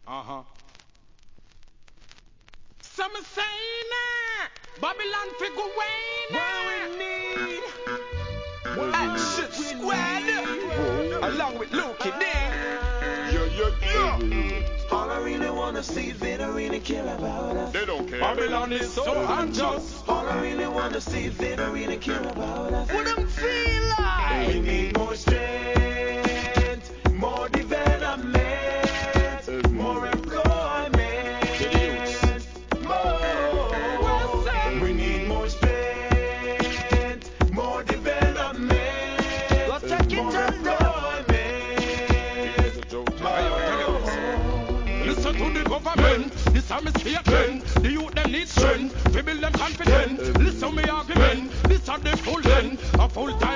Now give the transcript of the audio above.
Some saying Babylon figure Wayne. What we need Action Squad along with Luke D. All I really wanna see is they don't really care about us. They don't care. Babylon is so unjust. All I really wanna see is they don't really care about us. What them feel like? We need more strength, more development, more employment, more. We need more strength, more development, more employment. Listen to the government, this is my statement. The youth them need strength, we build them confident. Listen to me argument, this is the full length, a full time.